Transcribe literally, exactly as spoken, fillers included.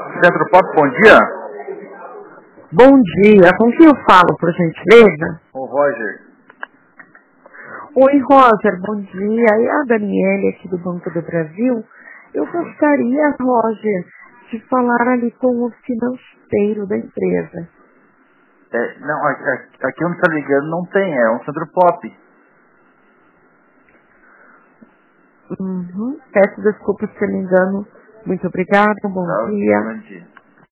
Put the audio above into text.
Centro Pop, bom dia. Bom dia, com quem eu falo, por gentileza? O Roger. Oi, Roger, bom dia. É a Daniele aqui do Banco do Brasil. Eu gostaria, Roger, de falar ali com o financeiro da empresa. É, não, aqui, aqui onde está ligando não tem, é um Centro Pop. Uhum. Peço desculpas pelo engano. Muito obrigada, bom Tá, dia. bom dia.